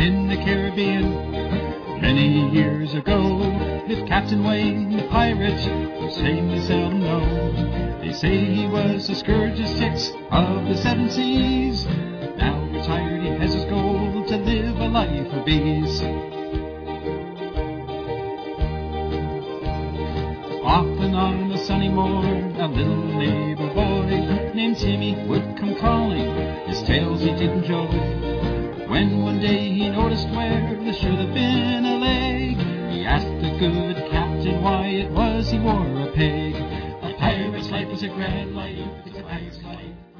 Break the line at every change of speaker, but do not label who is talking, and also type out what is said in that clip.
in the Caribbean many years ago. If Captain Wayne, the pirate, whose fame they seldom know, they say he was the scourge of 6 of the 7 seas. Now retired, he has his goal to live a life of ease. Often on a sunny morn, a little neighbor boy named Timmy would come calling. His tales he did enjoy. When one day he noticed where there should have been a leg, he asked the good captain why it was he wore a peg. A pirate's life was a grand life, it's a pirate's life.